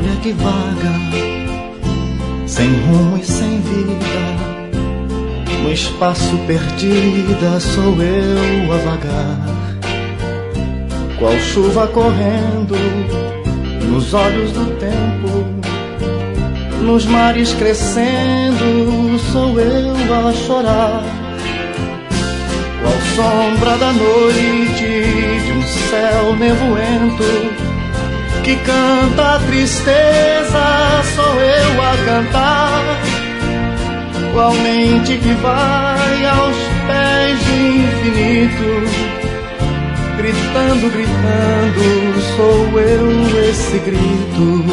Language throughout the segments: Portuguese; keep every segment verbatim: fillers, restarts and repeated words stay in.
folha que vaga, sem rumo e sem vida, no espaço perdida sou eu a vagar, qual chuva correndo nos olhos do tempo, nos mares crescendo sou eu a chorar, qual sombra da noite de um céu nevoento que canta a tristeza, sou eu a cantar, qual mente que vai aos pés do infinito, gritando, gritando, sou eu esse grito.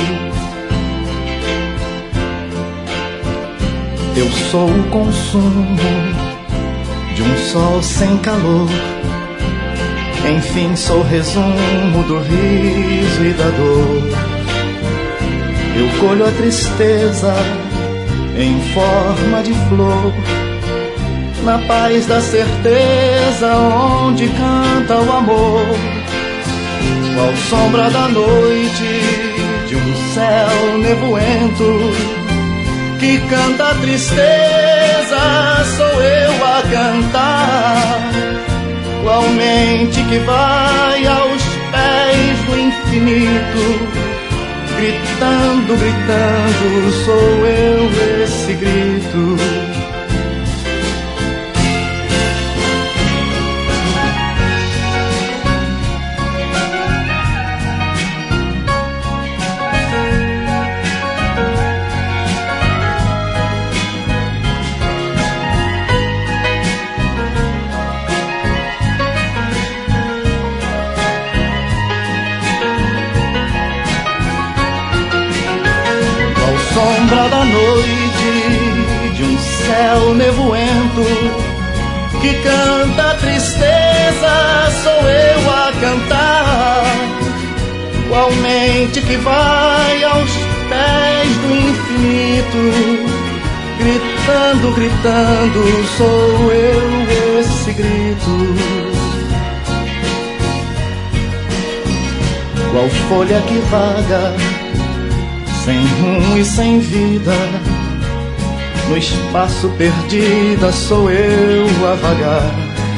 Eu sou o consumo de um sol sem calor, enfim sou resumo do riso e da dor. Eu colho a tristeza em forma de flor, na paz da certeza onde canta o amor, qual sombra da noite de um céu nevoento que canta a tristeza, sou eu a cantar, qual mente que vai aos pés do infinito, gritando, gritando, sou eu esse grito. Sombra da noite de um céu nevoento que canta a tristeza, sou eu a cantar, qual mente que vai aos pés do infinito, gritando, gritando, sou eu esse grito. Qual folha que vaga, sem rumo e sem vida, no espaço perdida sou eu a vagar,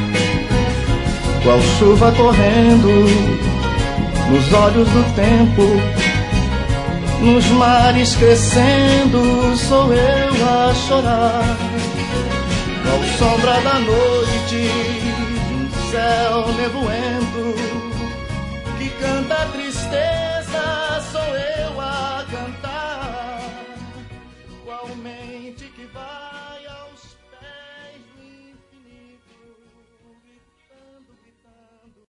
qual chuva correndo nos olhos do tempo, nos mares crescendo sou eu a chorar, qual sombra da noite de um céu nevoento